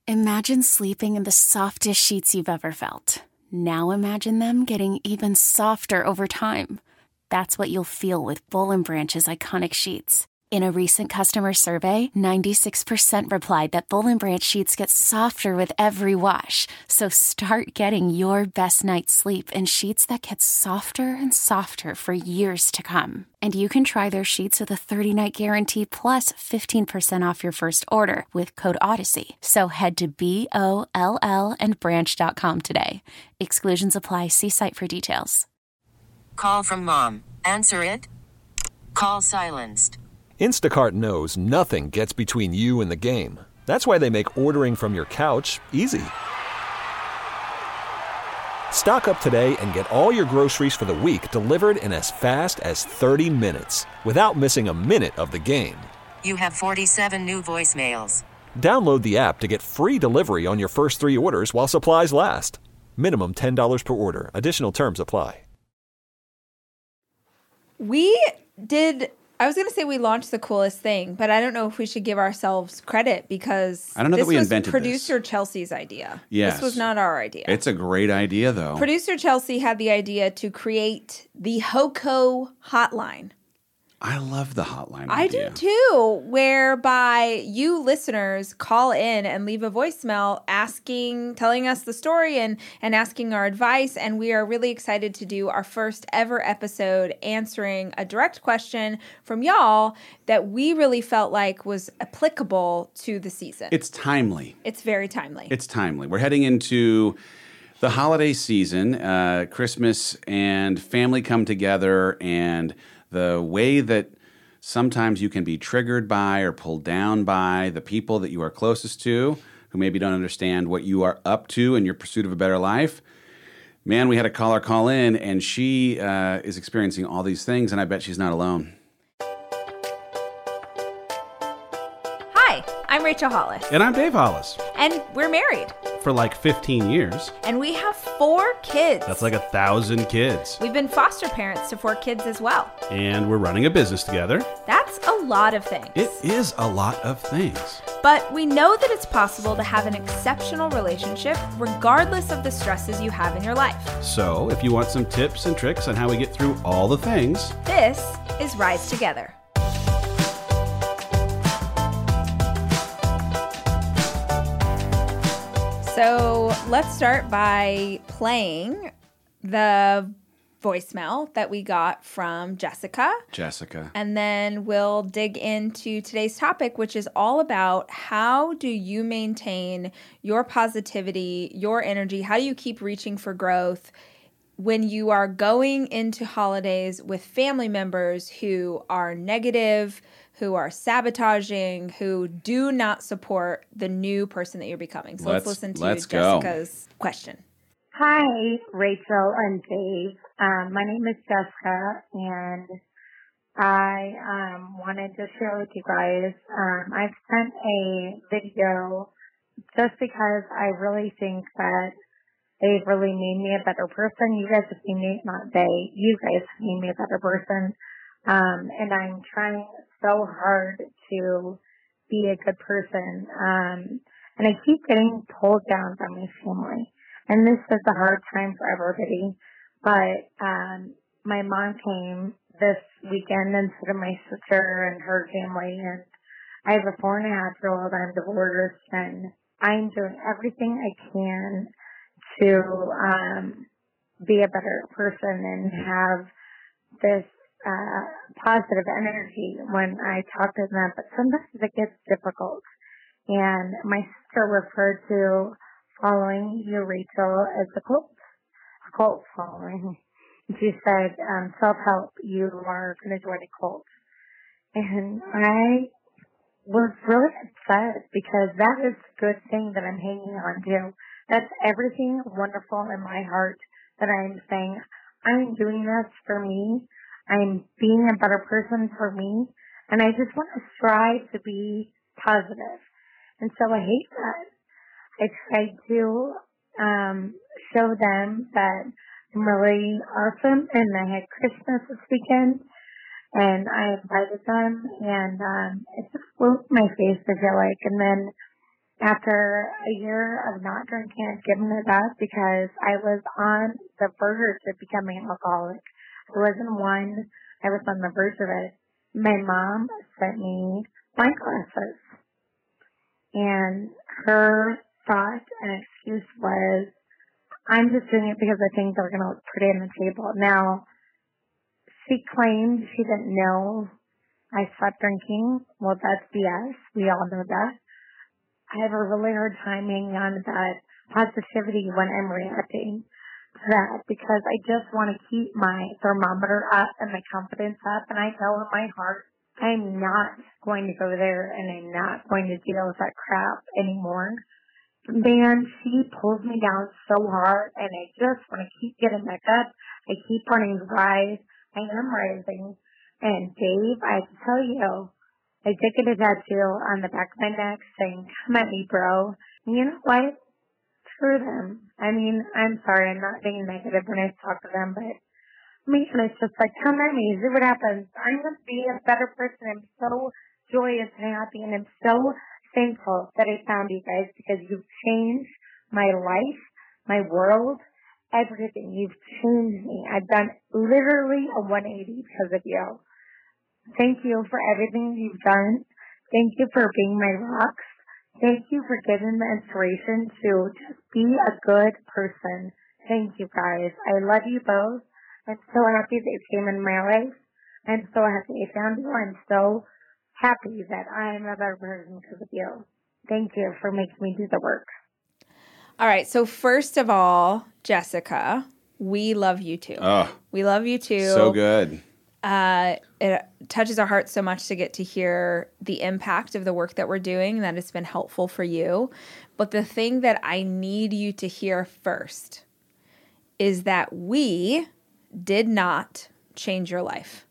Imagine sleeping in the softest sheets you've ever felt. Now imagine them getting even softer over time. That's what you'll feel with Boll & Branch's iconic sheets. In a recent customer survey, 96% replied that Boll & Branch sheets get softer with every wash. So start getting your best night's sleep in sheets that get softer and softer for years to come. And you can try their sheets with a 30-night guarantee plus 15% off your first order with code Odyssey. So head to BOLL and branch.com today. Exclusions apply. See site for details. Call from mom. Answer it. Call silenced. Instacart knows nothing gets between you and the game. That's why they make ordering from your couch easy. Stock up today and get all your groceries for the week delivered in as fast as 30 minutes without missing a minute of the game. You have 47 new voicemails. Download the app to get free delivery on your first 3 orders while supplies last. Minimum $10 per order. Additional terms apply. I was going to say we launched the coolest thing, but I don't know if we should give ourselves credit because I don't know that we invented this. This was producer Chelsea's idea. Yes. This was not our idea. It's a great idea, though. Producer Chelsea had the idea to create the HOCO hotline. I love the hotline I idea. do too, whereby you listeners call in and leave a voicemail telling us the story and asking our advice. And we are really excited to do our first ever episode answering a direct question from y'all that we really felt like was applicable to the season. It's timely. It's very timely. It's timely. We're heading into the holiday season, Christmas and family come together, and the way that sometimes you can be triggered by or pulled down by the people that you are closest to who maybe don't understand what you are up to in your pursuit of a better life. Man, we had a caller call in, and she is experiencing all these things, and I bet she's not alone. Hi, I'm Rachel Hollis. And I'm Dave Hollis. And we're married. For like 15 years. And we have 4 kids. That's like 1,000 kids. We've been foster parents to 4 kids as well. And we're running a business together. That's a lot of things. It is a lot of things. But we know that it's possible to have an exceptional relationship regardless of the stresses you have in your life. So if you want some tips and tricks on how we get through all the things, this is Rise Together. So let's start by playing the voicemail that we got from Jessica. And then we'll dig into today's topic, which is all about how do you maintain your positivity, your energy? How do you keep reaching for growth when you are going into holidays with family members who are negative, who are sabotaging, who do not support the new person that you're becoming? So let's listen to Jessica's question. Hi, Rachel and Dave. My name is Jessica, and I wanted to share with you guys. I've sent a video just because I really think that they've really made me a better person. You guys have made me, not they, you guys have made me a better person. And I'm trying so hard to be a good person. And I keep getting pulled down by my family. And this is a hard time for everybody. But my mom came this weekend instead of my sister and her family. And I have a 4.5-year-old. I'm divorced. And I'm doing everything I can to be a better person and have this positive energy when I talk to them, but sometimes it gets difficult. And my sister referred to following you, Rachel, as a cult following. She said, self-help, you are going to join a cult. And I was really upset because that is a good thing that I'm hanging on to. That's everything wonderful in my heart that I'm saying, I'm doing this for me. I'm being a better person for me, and I just want to strive to be positive. And so I hate that. I tried to show them that I'm really awesome, and I had Christmas this weekend, and I invited them, and it just blew up my face, I feel like. And then After a year of not drinking, I've given it up because I was on the verge of becoming an alcoholic. I was on the verge of it. My mom sent me wine glasses. And her thought and excuse was, I'm just doing it because I think they're going to look pretty on the table. Now, she claimed she didn't know I stopped drinking. Well, that's BS. We all know that. I have a really hard time hanging on to that positivity when I'm reacting to that because I just want to keep my thermometer up and my confidence up. And I know in my heart, I'm not going to go there and I'm not going to deal with that crap anymore. Man, she pulls me down so hard and I just want to keep getting back up. I keep wanting to rise. I am rising. And Dave, I can tell you, I did get a tattoo on the back of my neck saying, come at me, bro. And you know what? Screw them. I mean, I'm sorry, I'm not being negative when I talk to them, but man, it's just like, come at me, see what happens. I'm going to be a better person. I'm so joyous and happy, and I'm so thankful that I found you guys because you've changed my life, my world, everything. You've changed me. I've done literally a 180 because of you. Thank you for everything you've done. Thank you for being my rocks. Thank you for giving the inspiration to just be a good person. Thank you, guys. I love you both. I'm so happy that you came in my life. I'm so happy I found you. I'm so happy that I'm a better person because of you. Thank you for making me do the work. All right. So first of all, Jessica, we love you too. Oh, we love you too. So good. It touches our hearts so much to get to hear the impact of the work that we're doing, that it's been helpful for you. But the thing that I need you to hear first is that we did not change your life.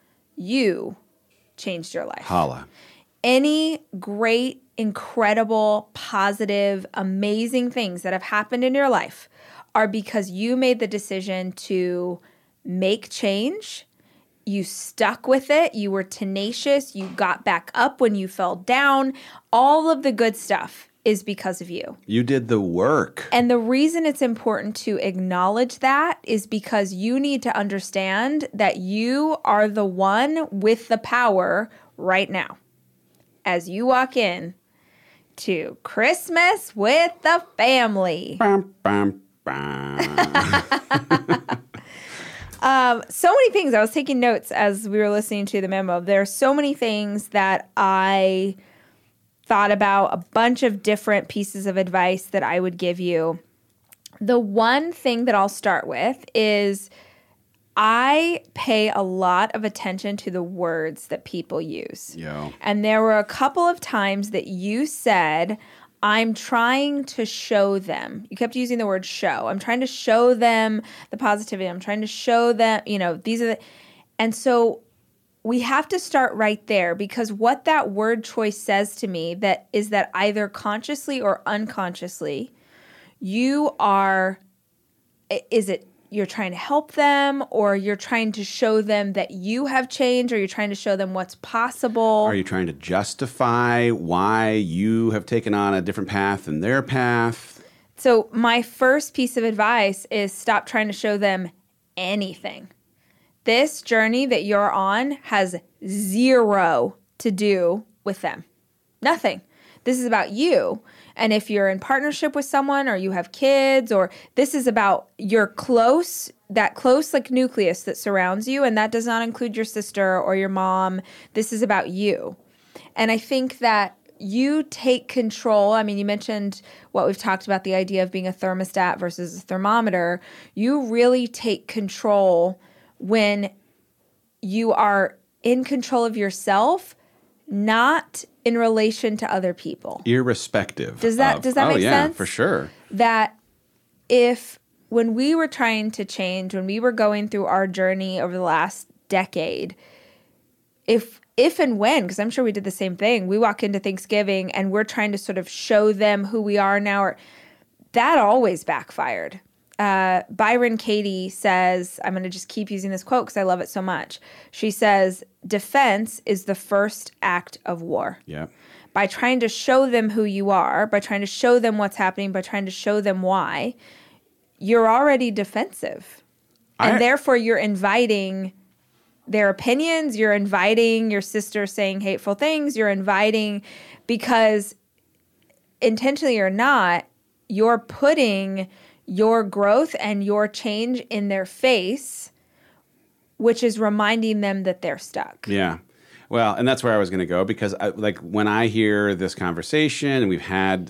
You changed your life. Holla. Any great, incredible, positive, amazing things that have happened in your life are because you made the decision to make change. You stuck with it. You were tenacious. You got back up when you fell down. All of the good stuff is because of you. You did the work. And the reason it's important to acknowledge that is because you need to understand that you are the one with the power right now. As you walk in to Christmas with the family. Bum, bum, bum. So many things. I was taking notes as we were listening to the memo. There are so many things that I thought about, a bunch of different pieces of advice that I would give you. The one thing that I'll start with is I pay a lot of attention to the words that people use. Yeah. And there were a couple of times that you said, I'm trying to show them. You kept using the word show. I'm trying to show them the positivity. I'm trying to show them, these are the... And so we have to start right there, because what that word choice says to me is that either consciously or unconsciously, you're trying to help them, or you're trying to show them that you have changed, or you're trying to show them what's possible. Are you trying to justify why you have taken on a different path than their path? So my first piece of advice is stop trying to show them anything. This journey that you're on has zero to do with them. Nothing. This is about you. And if you're in partnership with someone, or you have kids, or this is about your close like nucleus that surrounds you, and that does not include your sister or your mom. This is about you. And I think that you take control. I mean, you mentioned what we've talked about, the idea of being a thermostat versus a thermometer. You really take control when you are in control of yourself, not in relation to other people. Irrespective. Does that make sense? Yeah, for sure. That when we were trying to change, when we were going through our journey over the last decade, if and when, because I'm sure we did the same thing, we walk into Thanksgiving and we're trying to sort of show them who we are now, that always backfired. Byron Katie says, I'm going to just keep using this quote because I love it so much. She says, defense is the first act of war. Yeah. by trying to show them who you are, by trying to show them what's happening, by trying to show them why, you're already defensive. And therefore you're inviting their opinions, you're inviting your sister saying hateful things, you're inviting, because intentionally or not, you're putting your growth and your change in their face, which is reminding them that they're stuck. Yeah. Well, and that's where I was going to go, because when I hear this conversation, and we've had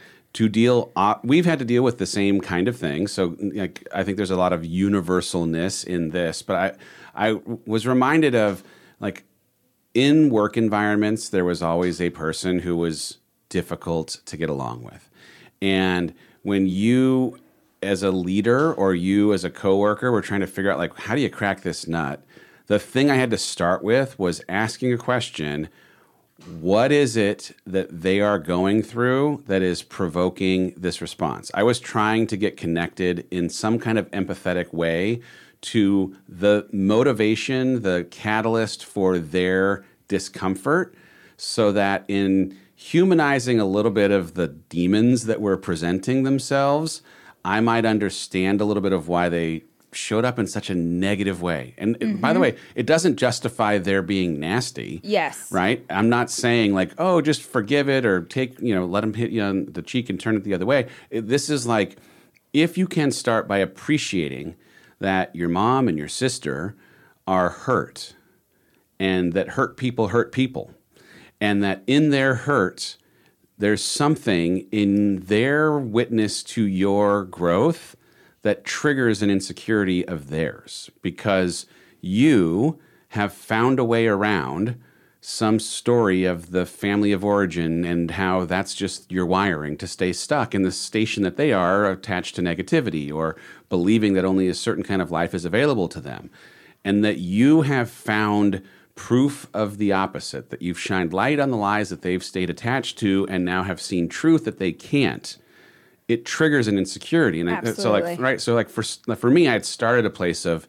we've had to deal with the same kind of thing. So I think there's a lot of universalness in this, but I was reminded of, like, in work environments, there was always a person who was difficult to get along with. And when you as a leader or you as a coworker were trying to figure out, like, how do you crack this nut? The thing I had to start with was asking a question: what is it that they are going through that is provoking this response? I was trying to get connected in some kind of empathetic way to the motivation, the catalyst for their discomfort, so that in humanizing a little bit of the demons that were presenting themselves, I might understand a little bit of why they showed up in such a negative way. And by the way, it doesn't justify their being nasty. Yes. Right? I'm not saying, like, oh, just forgive it, or let them hit you on the cheek and turn it the other way. This is like, if you can start by appreciating that your mom and your sister are hurt, and that hurt people, and that in their hurt, there's something in their witness to your growth that triggers an insecurity of theirs, because you have found a way around some story of the family of origin and how that's just your wiring to stay stuck in the station that they are, attached to negativity or believing that only a certain kind of life is available to them. And that you have found proof of the opposite, that you've shined light on the lies that they've stayed attached to and now have seen truth that they can't. It triggers an insecurity. And Absolutely. So for me, I had started a place of,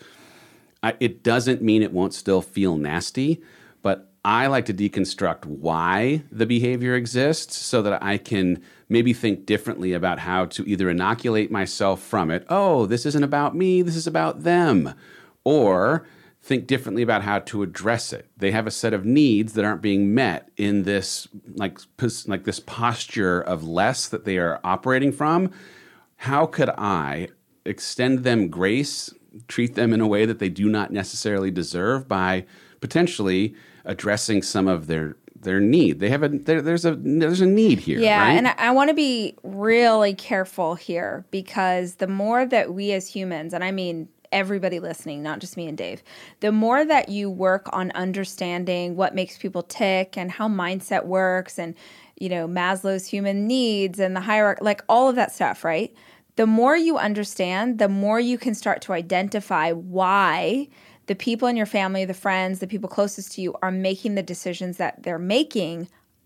it doesn't mean it won't still feel nasty, but I like to deconstruct why the behavior exists so that I can maybe think differently about how to either inoculate myself from it. Oh, this isn't about me, this is about them. Or think differently about how to address it. They have a set of needs that aren't being met in this like this posture of less that they are operating from. How could I extend them grace, treat them in a way that they do not necessarily deserve by potentially addressing some of their need? They have there's a need here. Yeah, right? and I want to be really careful here, because the more that we as humans, and I mean everybody listening, not just me and Dave, the more that you work on understanding what makes people tick and how mindset works, and Maslow's human needs and the hierarchy, like all of that stuff, right? The more you understand, the more you can start to identify why the people in your family, the friends, the people closest to you are making the decisions that they're making.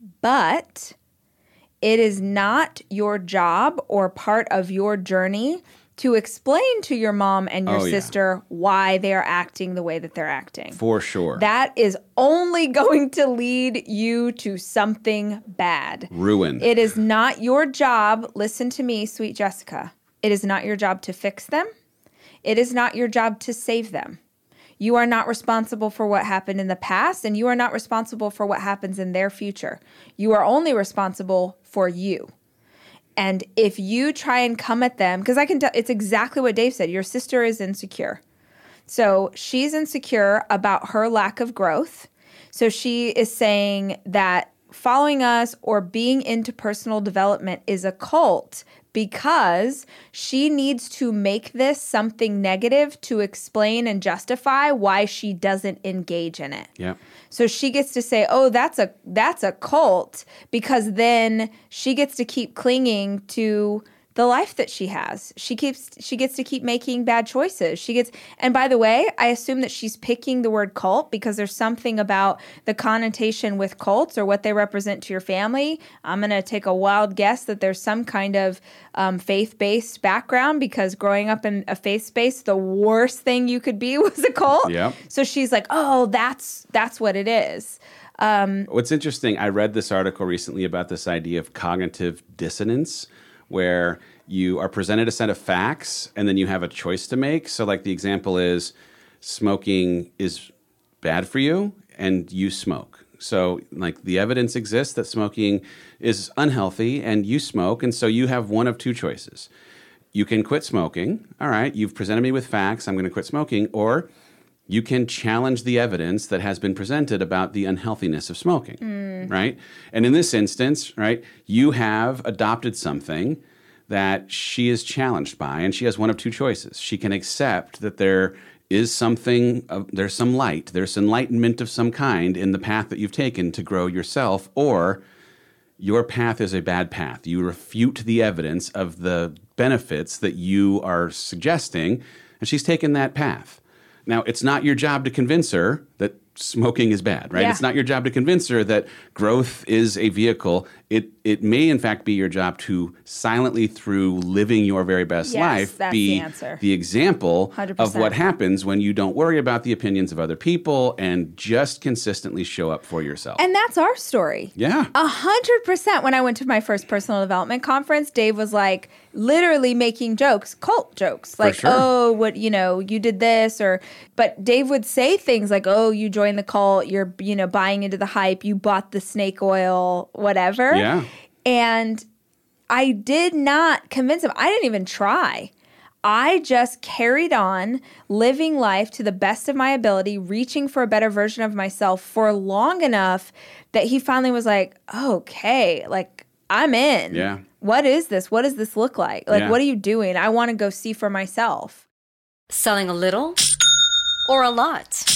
But it is not your job or part of your journey to explain to your mom and your sister why they are acting the way that they're acting. For sure. That is only going to lead you to something bad. Ruin. It is not your job, listen to me, sweet Jessica, it is not your job to fix them. It is not your job to save them. You are not responsible for what happened in the past, and you are not responsible for what happens in their future. You are only responsible for you. And if you try and come at them, because I can tell, it's exactly what Dave said. Your sister is insecure. So she's insecure about her lack of growth. So she is saying that following us or being into personal development is a cult, because she needs to make this something negative to explain and justify why she doesn't engage in it. Yeah. So she gets to say, oh, that's a cult, because then she gets to keep clinging to the life that she has. She gets to keep making bad choices. And by the way, I assume that she's picking the word cult because there's something about the connotation with cults or what they represent to your family. I'm going to take a wild guess that there's some kind of faith-based background, because growing up in a faith space, the worst thing you could be was a cult. Yep. So she's like, oh, that's what it is. What's interesting, I read this article recently about this idea of cognitive dissonance, where you are presented a set of facts and then you have a choice to make. So like the example is smoking is bad for you and you smoke. So like the evidence exists that smoking is unhealthy and you smoke, and so you have one of two choices. You can quit smoking. All right, you've presented me with facts, I'm going to quit smoking. Or you can challenge the evidence that has been presented about the unhealthiness of smoking, right? And in this instance, right, you have adopted something that she is challenged by, and she has one of two choices. She can accept that there is something, there's some light, there's enlightenment of some kind in the path that you've taken to grow yourself, or your path is a bad path. You refute the evidence of the benefits that you are suggesting, and she's taken that path. Now, it's not your job to convince her that smoking is bad, right? Yeah. It's not your job to convince her that growth is a vehicle. It may, in fact, be your job to silently, through living your very best life, that's be the answer. the example 100%. of what happens when you don't worry about the opinions of other people and just consistently show up for yourself. And that's our story. Yeah. 100%. When I went to my first personal development conference, Dave was like literally making jokes, cult jokes. Like, sure. oh, what, you did this, but Dave would say things like, oh, you joined the cult, you're, buying into the hype, you bought the snake oil, whatever. Yeah. And I did not convince him. I didn't even try. I just carried on living life to the best of my ability, reaching for a better version of myself for long enough that he finally was like, okay, like I'm in. Yeah. What is this? What does this look like? Like, Yeah. what are you doing? I want to go see for myself. Selling a little or a lot?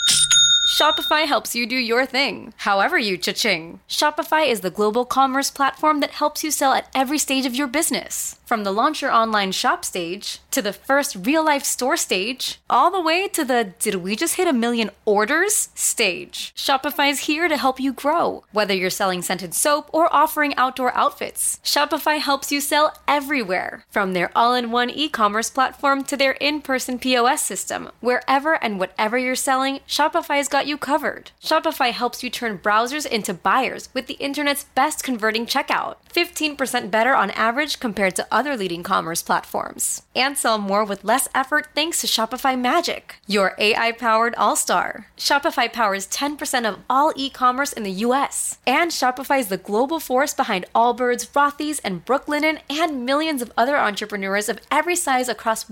Shopify helps you do your thing, however you cha-ching. Shopify is the global commerce platform that helps you sell at every stage of your business. From the launch your online shop stage, to the first real-life store stage, all the way to the did we just hit 1 million orders stage. Shopify's here to help you grow. Whether you're selling scented soap or offering outdoor outfits, Shopify helps you sell everywhere. From their all-in-one e-commerce platform to their in-person POS system, wherever and whatever you're selling, Shopify's got you covered. Shopify helps you turn browsers into buyers with the internet's best converting checkout. 15% better on average compared to other leading commerce platforms. And sell more with less effort thanks to Shopify Magic, your AI-powered all-star. Shopify powers 10% of all e-commerce in the US. And Shopify is the global force behind Allbirds, Rothy's, and Brooklinen, and millions of other entrepreneurs of every size across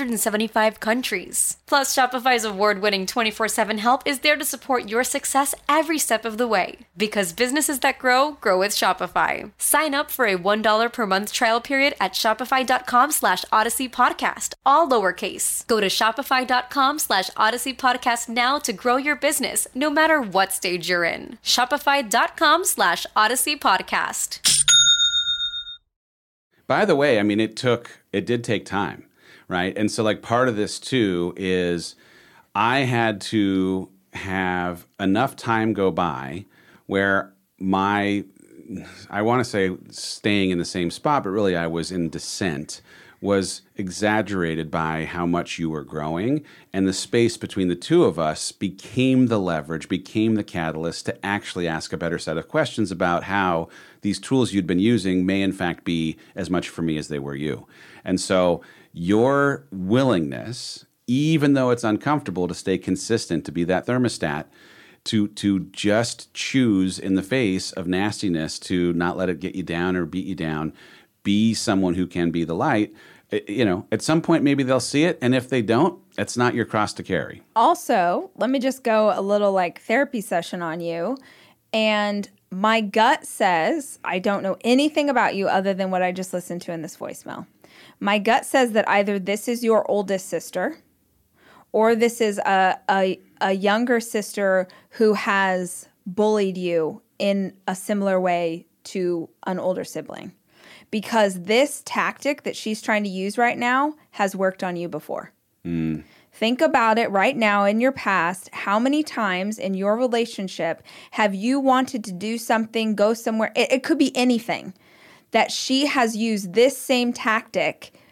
175 countries. Plus, Shopify's award-winning 24/7 help is there to support your success every step of the way. Because businesses that grow with Shopify. Sign up for a $1 per month trial period at shopify.com/Odyssey Podcast, all lowercase. Go to shopify.com/Odyssey Podcast now to grow your business, no matter what stage you're in. Shopify.com/Odyssey Podcast. By the way, I mean, it did take time, right? And so like part of this too is I had to have enough time go by where I want to say staying in the same spot, but really I was in descent, was exaggerated by how much you were growing. And the space between the two of us became the leverage, became the catalyst to actually ask a better set of questions about how these tools you'd been using may in fact be as much for me as they were you. And so your willingness, even though it's uncomfortable, to stay consistent, to be that thermostat, to just choose in the face of nastiness to not let it get you down or beat you down, be someone who can be the light. At some point maybe they'll see it, and if they don't, it's not your cross to carry. Also, let me just go a little like therapy session on you. And my gut says, I don't know anything about you other than what I just listened to in this voicemail. My gut says that either this is your oldest sister, or this is a younger sister who has bullied you in a similar way to an older sibling. Because this tactic that she's trying to use right now has worked on you before. Think about it right now in your past. How many times in your relationship have you wanted to do something, go somewhere? It could be anything. That she has used this same tactic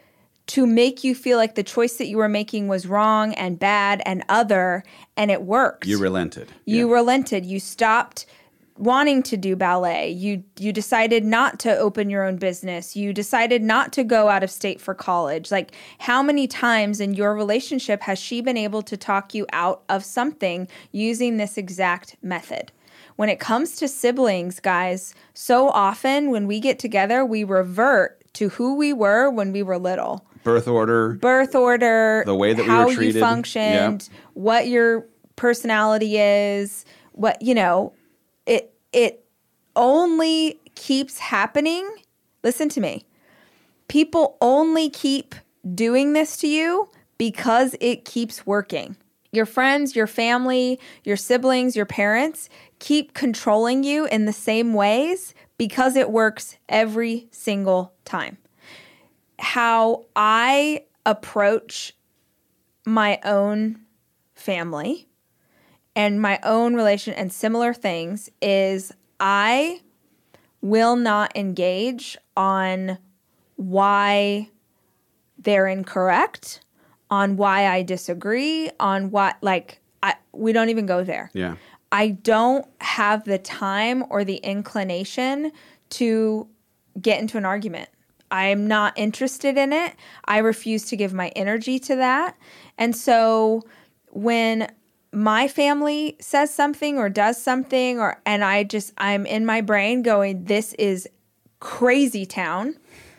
to make you feel like the choice that you were making was wrong and bad and other, and it worked. You relented. You relented. You stopped wanting to do ballet. You decided not to open your own business. You decided not to go out of state for college. Like, how many times in your relationship has she been able to talk you out of something using this exact method? When it comes to siblings, guys, so often when we get together, we revert to who we were when we were little. Birth order, the way that we were treated, how you functioned, what your personality is, what, you know, it only keeps happening. Listen to me. People only keep doing this to you because it keeps working. Your friends, your family, your siblings, your parents keep controlling you in the same ways because it works every single time. How I approach my own family and my own relation and similar things is I will not engage on why they're incorrect, on why I disagree, on what, like, we don't even go there. Yeah. I don't have the time or the inclination to get into an argument. I'm not interested in it. I refuse to give my energy to that. And so when my family says something or does something, and I'm in my brain going, this is crazy town.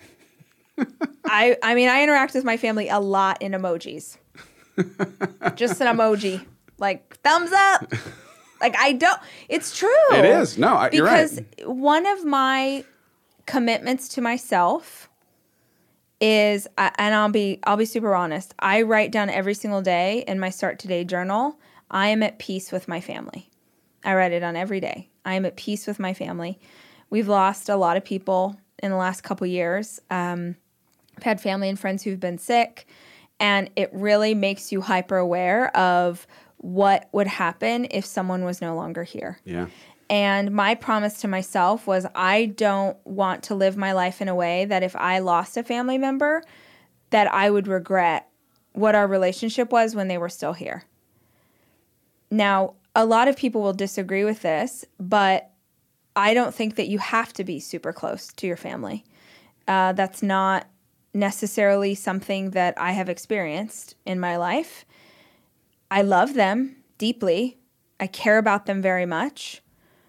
I mean, I interact with my family a lot in emojis. Just an emoji. Like, thumbs up. Like, it's true. It is. No, you're right. Because one of my commitments to myself is, and I'll be super honest, I write down every single day in my Start Today journal, I am at peace with my family. I write it down every day. I am at peace with my family. We've lost a lot of people in the last couple years. I've had family and friends who've been sick, and it really makes you hyper aware of what would happen if someone was no longer here. Yeah. And my promise to myself was I don't want to live my life in a way that if I lost a family member, that I would regret what our relationship was when they were still here. Now, a lot of people will disagree with this, but I don't think that you have to be super close to your family. That's not necessarily something that I have experienced in my life. I love them deeply. I care about them very much.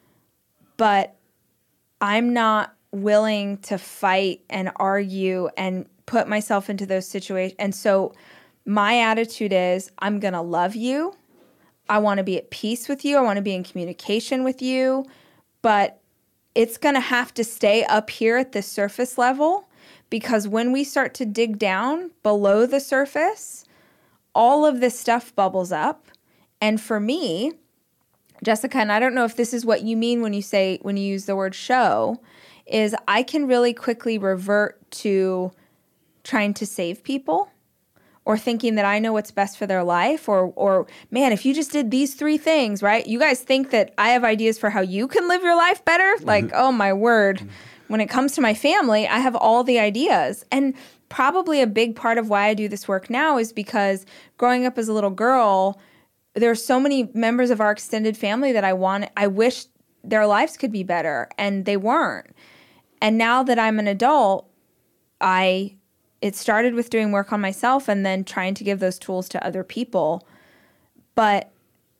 But I'm not willing to fight and argue and put myself into those situations. And so my attitude is, I'm going to love you. I want to be at peace with you. I want to be in communication with you. But it's going to have to stay up here at the surface level, because when we start to dig down below the surface, all of this stuff bubbles up. And for me, Jessica, and I don't know if this is what you mean when you use the word show, is I can really quickly revert to trying to save people or thinking that I know what's best for their life, or man, if you just did these 3 things, right? You guys think that I have ideas for how you can live your life better? Like, oh my word. When it comes to my family, I have all the ideas. And probably a big part of why I do this work now is because growing up as a little girl, there are so many members of our extended family that I wish their lives could be better, and they weren't. And now that I'm an adult, it started with doing work on myself and then trying to give those tools to other people. But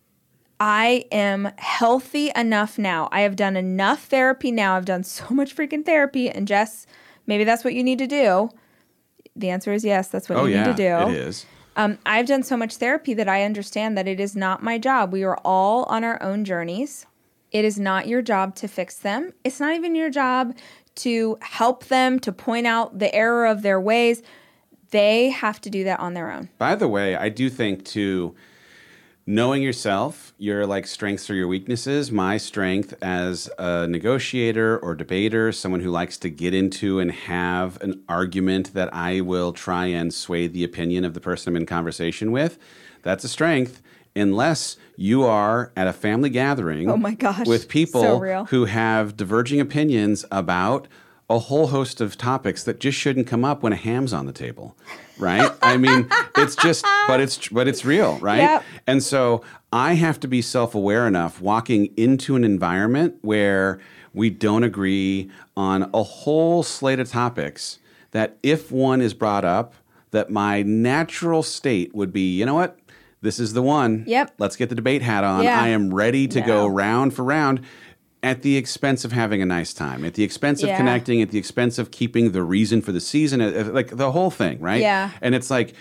I am healthy enough now. I have done enough therapy now. I've done so much freaking therapy. And Jess, maybe that's what you need to do. The answer is yes, that's what you need to do. It is. I've done so much therapy that I understand that it is not my job. We are all on our own journeys. It is not your job to fix them. It's not even your job to help them, to point out the error of their ways. They have to do that on their own. By the way, I do think too, knowing yourself, your like strengths or your weaknesses, my strength as a negotiator or debater, someone who likes to get into and have an argument that I will try and sway the opinion of the person I'm in conversation with, that's a strength. Unless you are at a family gathering oh my gosh, with people so real. who have diverging opinions about a whole host of topics that just shouldn't come up when a ham's on the table, right? I mean, it's just, but it's real, right? Yep. And so I have to be self-aware enough walking into an environment where we don't agree on a whole slate of topics that if one is brought up, that my natural state would be, you know what? This is the one. Yep. Let's get the debate hat on. Yeah. I am ready to go round for round. At the expense of having a nice time, at the expense of connecting, at the expense of keeping the reason for the season, like the whole thing, right? Yeah. And it's like,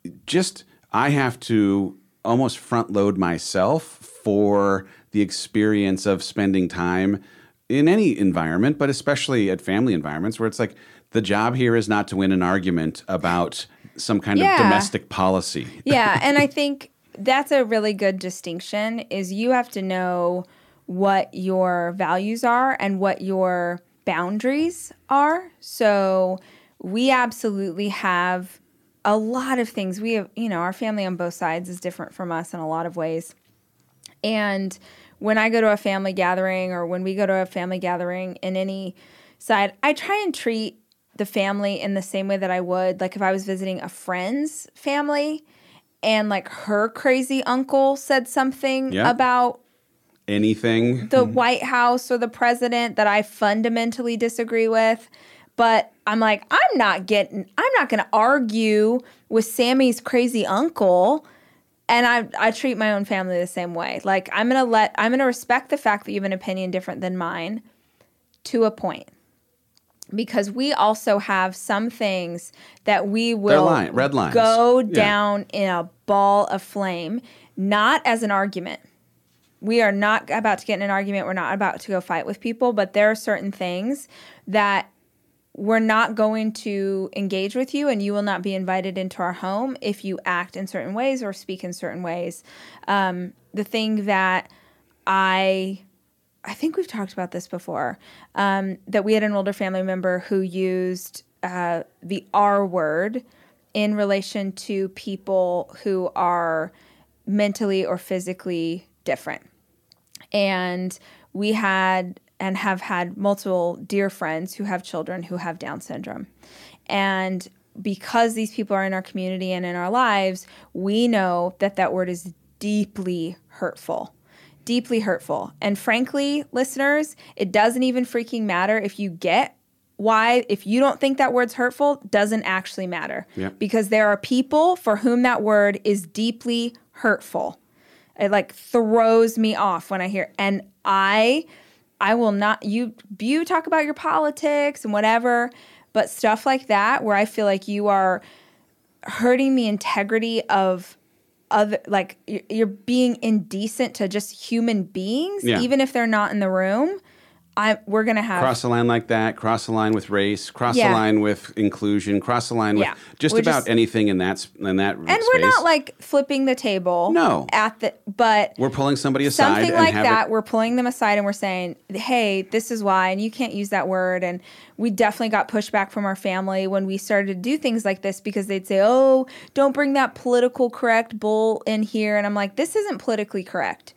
I have to almost front load myself for the experience of spending time in any environment, but especially at family environments where it's like, the job here is not to win an argument about some kind of domestic policy. Yeah, and I think that's a really good distinction is you have to know what your values are and what your boundaries are. So we absolutely have a lot of things. We have, our family on both sides is different from us in a lot of ways. And when I go to a family gathering or when we go to a family gathering in any side, I try and treat the family in the same way that I would, like if I was visiting a friend's family and like her crazy uncle said something about anything, the White House or the president that I fundamentally disagree with. But I'm like, I'm not going to argue with Sammy's crazy uncle. And I treat my own family the same way. Like I'm going to respect the fact that you have an opinion different than mine to a point. Because we also have some things that we will red lines. Go down in a ball of flame, not as an argument. We are not about to get in an argument. We're not about to go fight with people, but there are certain things that we're not going to engage with you, and you will not be invited into our home if you act in certain ways or speak in certain ways. The thing that I think we've talked about this before, that we had an older family member who used the R word in relation to people who are mentally or physically different. And we had and have had multiple dear friends who have children who have Down syndrome. And because these people are in our community and in our lives, we know that word is deeply hurtful. Deeply hurtful. And frankly, listeners, it doesn't even freaking matter if you get why, if you don't think that word's hurtful, doesn't actually matter. Yep. Because there are people for whom that word is deeply hurtful. It like throws me off when I hear, and I will not, you talk about your politics and whatever, but stuff like that where I feel like you are hurting the integrity of other, like you're being indecent to just human beings, even if they're not in the room. We're going to have... Cross the line like that, cross the line with race, cross the line with inclusion, cross the line with just about anything in that space. And we're not like flipping the table. No. But... We're pulling somebody aside. Something like that, we're pulling them aside and we're saying, hey, this is why, and you can't use that word. And we definitely got pushback from our family when we started to do things like this because they'd say, oh, don't bring that political correct bull in here. And I'm like, this isn't politically correct.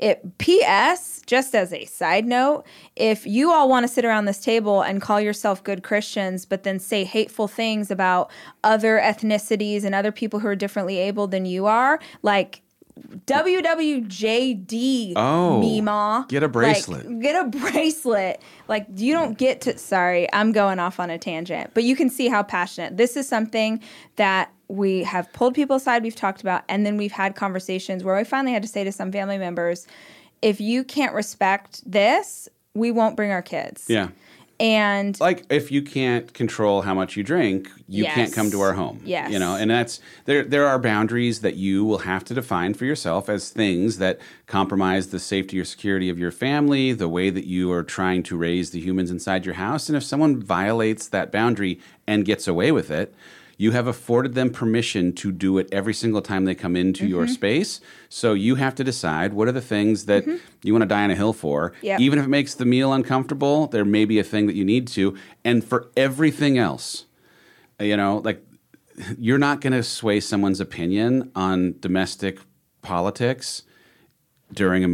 P.S., just as a side note, if you all want to sit around this table and call yourself good Christians, but then say hateful things about other ethnicities and other people who are differently abled than you are, like WWJD, Meemaw. Get a bracelet. Like, get a bracelet. Like, you don't get to... Sorry, I'm going off on a tangent. But you can see how passionate. This is something that we have pulled people aside, we've talked about, and then we've had conversations where we finally had to say to some family members, if you can't respect this, we won't bring our kids. Yeah. And like if you can't control how much you drink, you can't come to our home. Yes. You know, and that's there are boundaries that you will have to define for yourself as things that compromise the safety or security of your family, the way that you are trying to raise the humans inside your house. And if someone violates that boundary and gets away with it, you have afforded them permission to do it every single time they come into your space. So you have to decide what are the things that you want to die on a hill for. Yep. Even if it makes the meal uncomfortable, there may be a thing that you need to. And for everything else, you know, like you're not going to sway someone's opinion on domestic politics during a meal.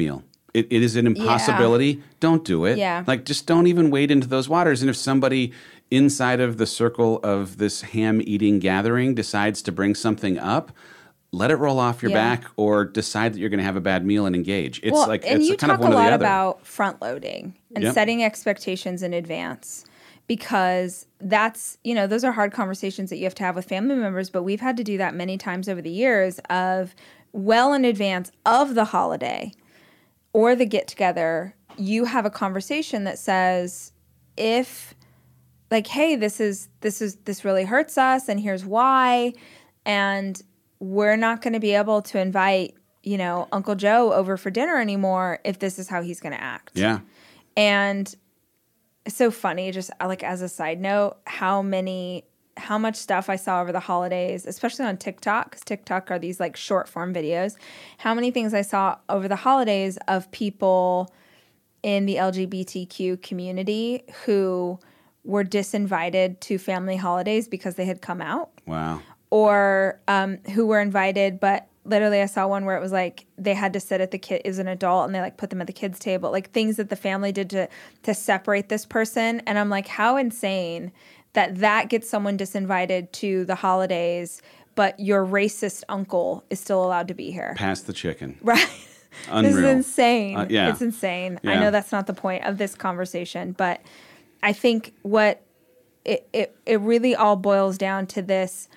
it is an impossibility, don't do it. Yeah. Like, just don't even wade into those waters. And if somebody inside of the circle of this ham-eating gathering decides to bring something up, let it roll off your back, or decide that you're going to have a bad meal and engage. It's and it's you kind of talk one a or the lot other. about front loading and setting expectations in advance, because that's, those are hard conversations that you have to have with family members. But we've had to do that many times over the years of well in advance of the holiday or the get together. You have a conversation that says, if like, hey, this really hurts us, and here's why, and we're not going to be able to invite, Uncle Joe over for dinner anymore if this is how he's going to act. Yeah. And it's so funny, just like as a side note, how much stuff I saw over the holidays, especially on TikTok, because TikTok are these like short form videos. How many things I saw over the holidays of people in the LGBTQ community who were disinvited to family holidays because they had come out. Wow. Or who were invited, but literally I saw one where it was like they had to sit at the kid as an adult, and they like put them at the kids' table, like things that the family did to separate this person. And I'm like, how insane that gets someone disinvited to the holidays, but your racist uncle is still allowed to be here. Pass the chicken. Right. Unreal. This is insane. Yeah. It's insane. Yeah. I know that's not the point of this conversation, but I think what it really all boils down to this.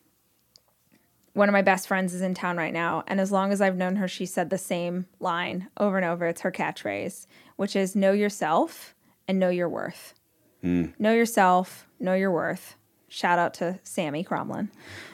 One of my best friends is in town right now, and as long as I've known her, she said the same line over and over. It's her catchphrase, which is know yourself and know your worth. Know yourself, know your worth. Shout out to Sammy Cromlin.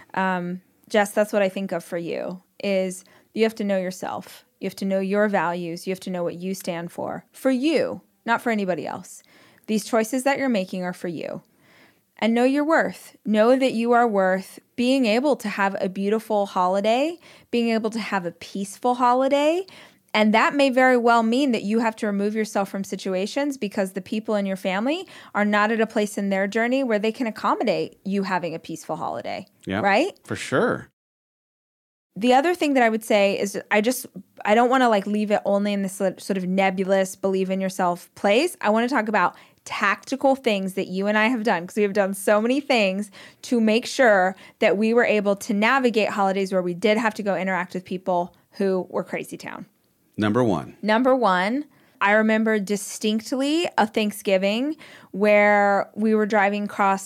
Jess, that's what I think of for you, is you have to know yourself. You have to know your values. You have to know what you stand for you, not for anybody else. These choices that you're making are for you. And know your worth. Know that you are worth being able to have a beautiful holiday, being able to have a peaceful holiday. And that may very well mean that you have to remove yourself from situations because the people in your family are not at a place in their journey where they can accommodate you having a peaceful holiday. Yeah, right? For sure. The other thing that I would say is I don't want to like leave it only in this sort of nebulous believe in yourself place. I want to talk about tactical things that you and I have done, because we have done so many things to make sure that we were able to navigate holidays where we did have to go interact with people who were crazy town. Number one, I remember distinctly a Thanksgiving where we were driving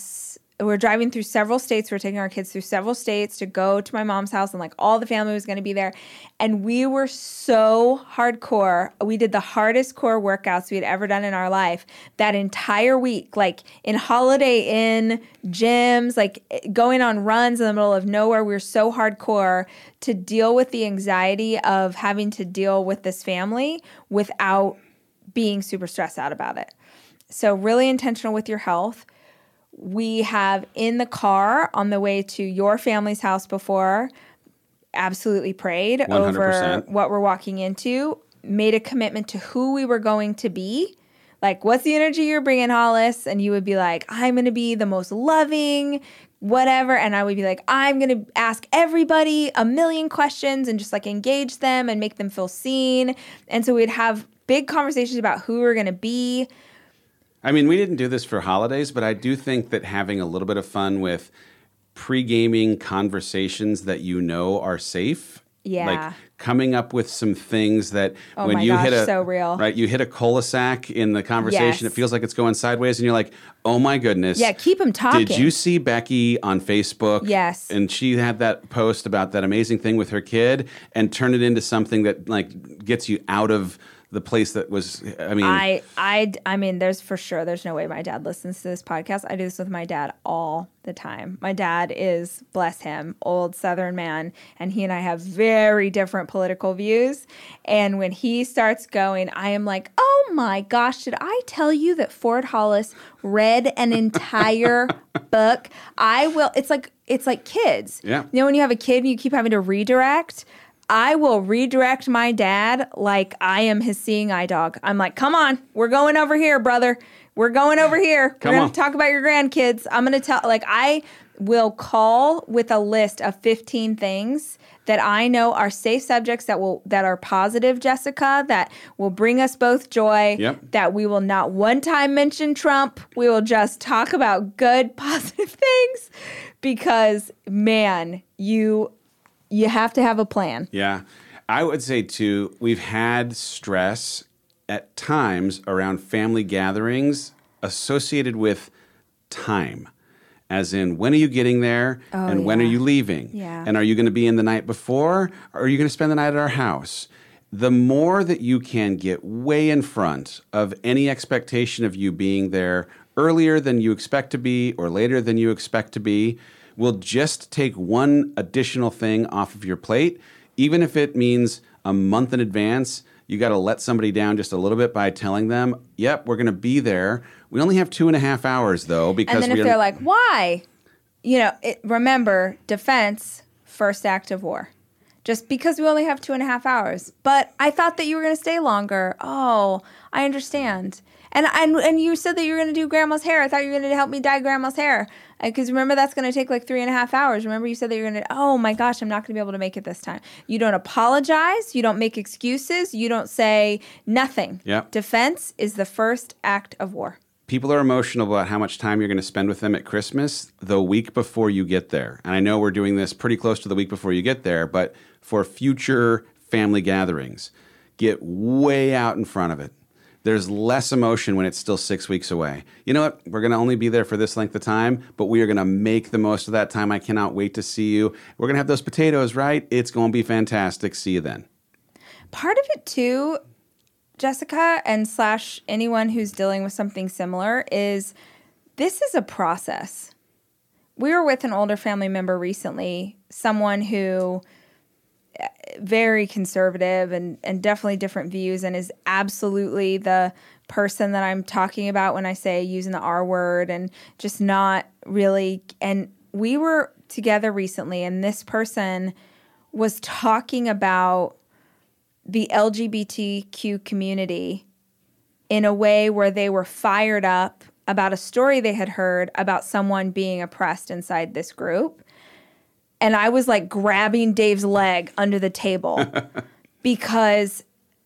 through several states. We were taking our kids through several states to go to my mom's house, and like all the family was going to be there. And we were so hardcore. We did the hardest core workouts we had ever done in our life that entire week, like in Holiday Inn gyms, like going on runs in the middle of nowhere. We were so hardcore to deal with the anxiety of having to deal with this family without being super stressed out about it. So really intentional with your health. We have in the car on the way to your family's house before absolutely prayed 100%. over what we're walking into, made a commitment to who we were going to be. Like, what's the energy you're bringing, Hollis? And you would be like, I'm going to be the most loving, whatever. And I would be like, I'm going to ask everybody a million questions and just like engage them and make them feel seen. And so we'd have big conversations about who we're going to be. I mean, we didn't do this for holidays, but I do think that having a little bit of fun with pre-gaming conversations that you know are safe. Yeah. Like coming up with some things that Oh when my you gosh, hit a so real. right, you hit a cul-de-sac in the conversation, Yes. it feels like it's going sideways, and you're like, oh my goodness. Yeah, keep them talking. Did you see Becky on Facebook? Yes. And she had that post about that amazing thing with her kid and turn it into something that like gets you out of the place that was, I mean, there's no way my dad listens to this podcast. I do this with my dad all the time. My dad is, bless him, old Southern man, and he and I have very different political views. And when he starts going, I am like, oh my gosh, did I tell you that Ford Hollis read an entire book? It's like kids. Yeah. You know when you have a kid and you keep having to redirect? I will redirect my dad like I am his seeing eye dog. I'm like, come on, we're going over here, brother. We're going over here. We're going on. to talk about your grandkids. I'm going to tell, I will call with a list of 15 things that I know are safe subjects that are positive, Jessica, that will bring us both joy, that we will not one time mention Trump. We will just talk about good, positive things because, man, you have to have a plan. Yeah. I would say, too, we've had stress at times around family gatherings associated with time. As in, when are you getting there and when are you leaving? Yeah. And are you going to be in the night before or are you going to spend the night at our house? The more that you can get way in front of any expectation of you being there earlier than you expect to be or later than you expect to be will just take one additional thing off of your plate. Even if it means a month in advance, you got to let somebody down just a little bit by telling them, yep, we're going to be there. We only have 2.5 hours, though, because and then if they're like, why? Remember, defense, first act of war. Just because we only have 2.5 hours. But I thought that you were going to stay longer. Oh, I understand. And you said that you were going to do grandma's hair. I thought you were going to help me dye grandma's hair. Because remember, that's going to take 3.5 hours. Remember, you said that you're going to, oh my gosh, I'm not going to be able to make it this time. You don't apologize. You don't make excuses. You don't say nothing. Yep. Defense is the first act of war. People are emotional about how much time you're going to spend with them at Christmas the week before you get there. And I know we're doing this pretty close to the week before you get there, but for future family gatherings, get way out in front of it. There's less emotion when it's still 6 weeks away. You know what? We're going to only be there for this length of time, but we are going to make the most of that time. I cannot wait to see you. We're going to have those potatoes, right? It's going to be fantastic. See you then. Part of it, too, Jessica, and / anyone who's dealing with something similar, is this is a process. We were with an older family member recently, someone who very conservative and definitely different views and is absolutely the person that I'm talking about when I say using the R word and just not really. And we were together recently and this person was talking about the LGBTQ community in a way where they were fired up about a story they had heard about someone being oppressed inside this group. And I was grabbing Dave's leg under the table because,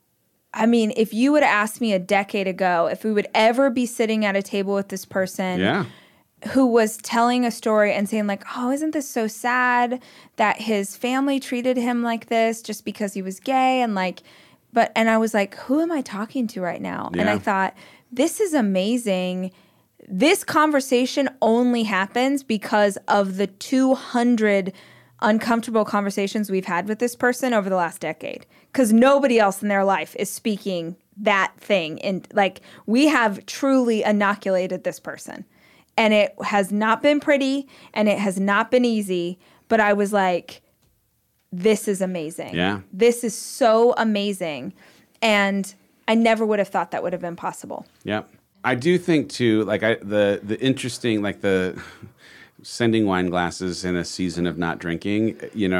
if you would have asked me a decade ago if we would ever be sitting at a table with this person who was telling a story and saying oh, isn't this so sad that his family treated him like this just because he was gay and I was like, who am I talking to right now? Yeah. And I thought, this is amazing. This conversation only happens because of the 200 uncomfortable conversations we've had with this person over the last decade. Because nobody else in their life is speaking that thing. And we have truly inoculated this person. And it has not been pretty and it has not been easy. But I was like, this is amazing. Yeah. This is so amazing. And I never would have thought that would have been possible. Yeah. I do think too, the interesting, the sending wine glasses in a season of not drinking,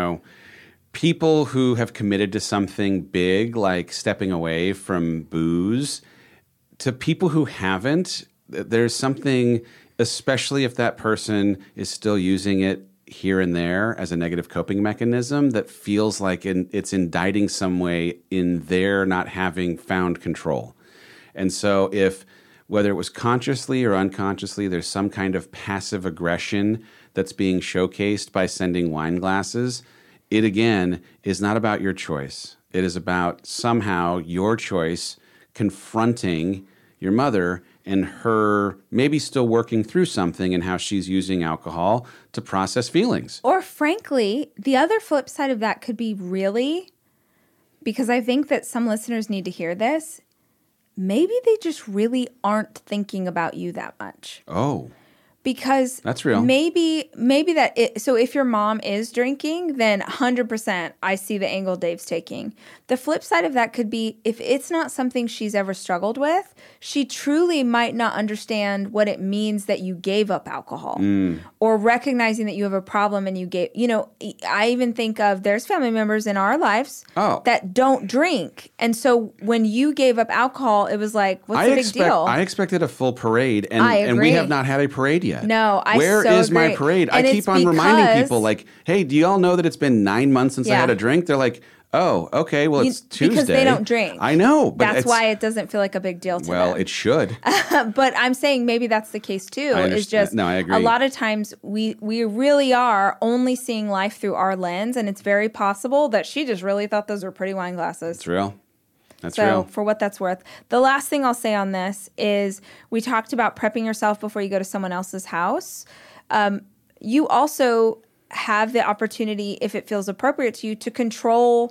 people who have committed to something big, like stepping away from booze, to people who haven't, there's something, especially if that person is still using it here and there as a negative coping mechanism, that feels like it's indicting some way in their not having found control. And so whether it was consciously or unconsciously, there's some kind of passive aggression that's being showcased by sending wine glasses. It, again, is not about your choice. It is about somehow your choice confronting your mother and her maybe still working through something and how she's using alcohol to process feelings. Or frankly, the other flip side of that could be really, because I think that some listeners need to hear this, maybe they just really aren't thinking about you that much. Oh. Because that's real. Maybe that so if your mom is drinking, then 100% I see the angle Dave's taking. The flip side of that could be if it's not something she's ever struggled with, she truly might not understand what it means that you gave up alcohol or recognizing that you have a problem and you gave, I even think of there's family members in our lives that don't drink. And so when you gave up alcohol, it was like, what's the big deal? I expected a full parade and we have not had a parade yet. No, Where is my parade? And I keep on reminding people like, hey, do you all know that it's been 9 months since I had a drink? They're like, oh, okay, well, it's Tuesday. Because they don't drink. I know. But that's why it doesn't feel like a big deal to them. Well, it should. But I'm saying maybe that's the case too. It's just I agree. A lot of times we really are only seeing life through our lens, and it's very possible that she just really thought those were pretty wine glasses. It's real. That's so, real. For what that's worth. The last thing I'll say on this is we talked about prepping yourself before you go to someone else's house. You also have the opportunity, if it feels appropriate to you, to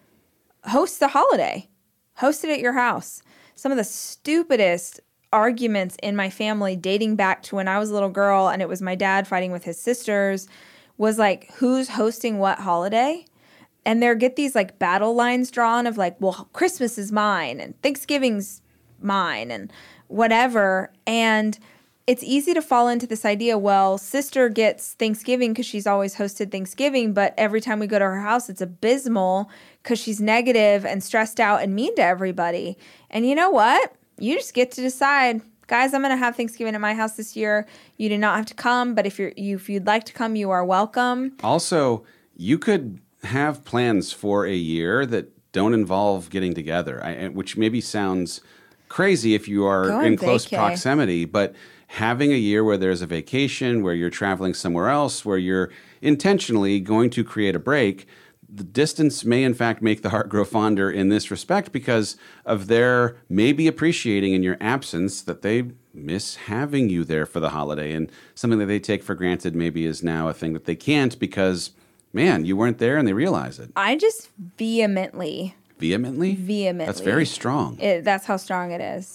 host the holiday. Host it at your house. Some of the stupidest arguments in my family dating back to when I was a little girl and it was my dad fighting with his sisters was like, who's hosting what holiday? And there get these like battle lines drawn of like, well, Christmas is mine and Thanksgiving's mine and whatever. And it's easy to fall into this idea, well, sister gets Thanksgiving because she's always hosted Thanksgiving, but every time we go to her house, it's abysmal because she's negative and stressed out and mean to everybody. And you know what? You just get to decide, guys, I'm going to have Thanksgiving at my house this year. You do not have to come, but if you'd like to come, you are welcome. Also, you could have plans for a year that don't involve getting together, which maybe sounds crazy if you are in close proximity, but having a year where there's a vacation, where you're traveling somewhere else, where you're intentionally going to create a break, the distance may in fact make the heart grow fonder in this respect because of their maybe appreciating in your absence that they miss having you there for the holiday, and something that they take for granted maybe is now a thing that they can't because, man, you weren't there and they realize it. I just vehemently. That's very strong. That's how strong it is.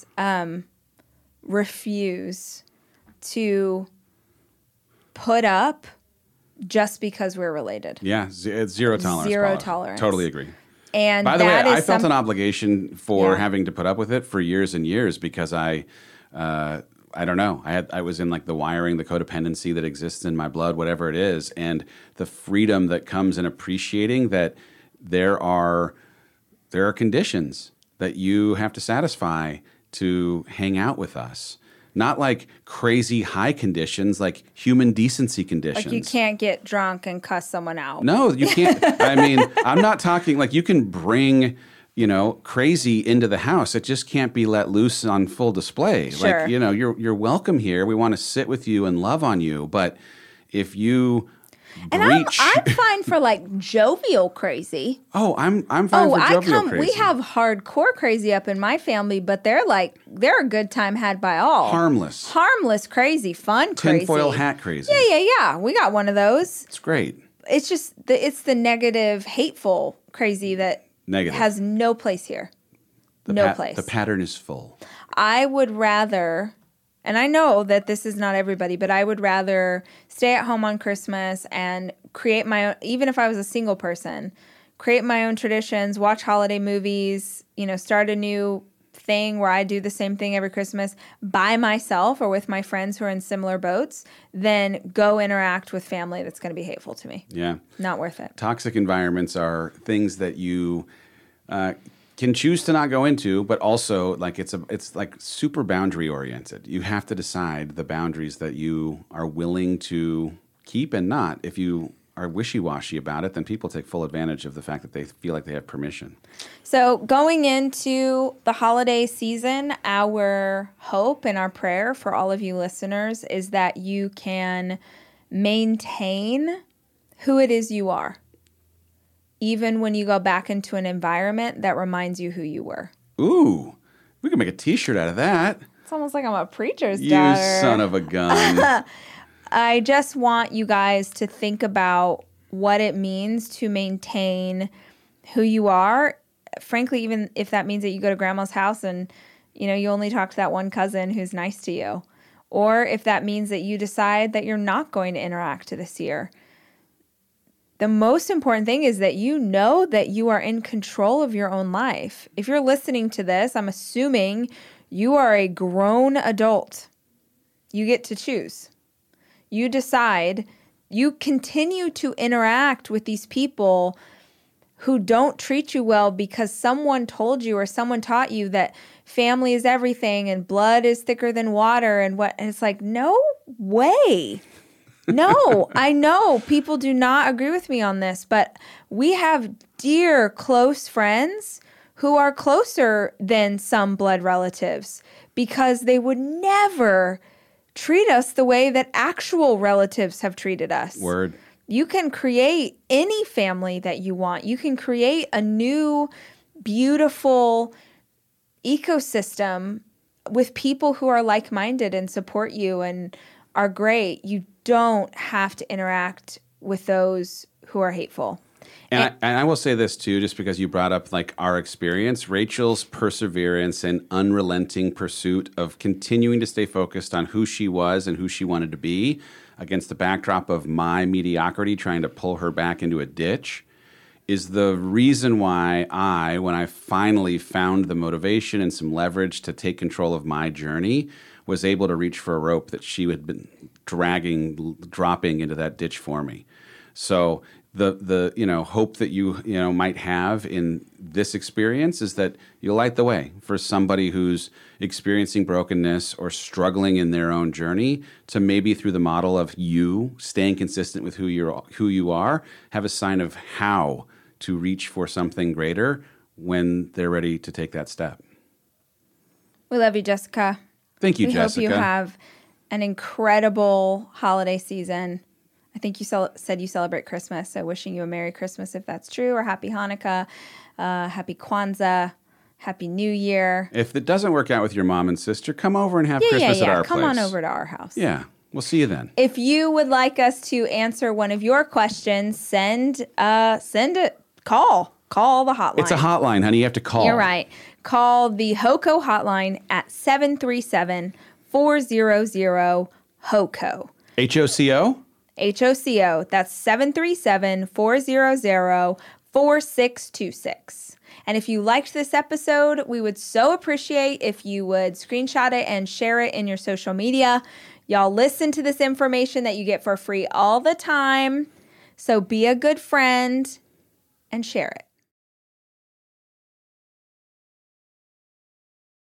Refuse to put up just because we're related. Yeah, zero tolerance. Zero tolerance. Totally agree. And by the way, I felt an obligation for having to put up with it for years and years because I don't know. I was in like the wiring, the codependency that exists in my blood, whatever it is, and the freedom that comes in appreciating that there are conditions that you have to satisfy to hang out with us. Not like crazy high conditions, like human decency conditions. Like you can't get drunk and cuss someone out. No, you can't. I mean, I'm not talking like you can bring, crazy into the house. It just can't be let loose on full display. Sure. Like, you're welcome here. We want to sit with you and love on you. But if you And I'm fine for like jovial crazy. Oh, I'm fine for jovial crazy. We have hardcore crazy up in my family, but they're a good time had by all. Harmless crazy, fun crazy. Tinfoil hat crazy. Yeah. We got one of those. It's great. It's just it's the negative, hateful crazy that has no place here. No place. The pattern is full. I would rather. And I know that this is not everybody, but I would rather stay at home on Christmas and create my own, even if I was a single person, create my own traditions, watch holiday movies, start a new thing where I do the same thing every Christmas by myself or with my friends who are in similar boats, than go interact with family that's going to be hateful to me. Yeah. Not worth it. Toxic environments are things that you can choose to not go into, but also like it's like super boundary oriented. You have to decide the boundaries that you are willing to keep and not. If you are wishy-washy about it, then people take full advantage of the fact that they feel like they have permission. So going into the holiday season, our hope and our prayer for all of you listeners is that you can maintain who it is you are, even when you go back into an environment that reminds you who you were. Ooh, we can make a T-shirt out of that. It's almost like I'm a preacher's daughter. You son of a gun. I just want you guys to think about what it means to maintain who you are. Frankly, even if that means that you go to grandma's house and, you only talk to that one cousin who's nice to you. or if that means that you decide that you're not going to interact this year. The most important thing is that you know that you are in control of your own life. If you're listening to this, I'm assuming you are a grown adult. You get to choose. You decide. You continue to interact with these people who don't treat you well because someone told you or someone taught you that family is everything and blood is thicker than water and it's like, no way. No, I know people do not agree with me on this, but we have dear, close friends who are closer than some blood relatives because they would never treat us the way that actual relatives have treated us. Word. You can create any family that you want. You can create a new, beautiful ecosystem with people who are like-minded and support you and are great. You don't have to interact with those who are hateful. And I will say this too, just because you brought up like our experience, Rachel's perseverance and unrelenting pursuit of continuing to stay focused on who she was and who she wanted to be against the backdrop of my mediocrity trying to pull her back into a ditch is the reason why when I finally found the motivation and some leverage to take control of my journey, was able to reach for a rope that she had been dropping into that ditch for me. So the hope that you might have in this experience is that you'll light the way for somebody who's experiencing brokenness or struggling in their own journey to maybe through the model of you staying consistent with who you are, have a sign of how to reach for something greater when they're ready to take that step. We love you, Jessica. Thank you, Jessica. We hope you have an incredible holiday season. I think you said you celebrate Christmas, so wishing you a Merry Christmas if that's true, or Happy Hanukkah, Happy Kwanzaa, Happy New Year. If it doesn't work out with your mom and sister, come over and have Christmas at our place. Come on over to our house. Yeah, we'll see you then. If you would like us to answer one of your questions, send it. Call the hotline. It's a hotline, honey. You have to call. You're right. Call the HOCO hotline at 737-400-HOCO. HOCO? HOCO. That's 737-400-4626. And if you liked this episode, we would so appreciate if you would screenshot it and share it in your social media. Y'all listen to this information that you get for free all the time. So be a good friend and share it.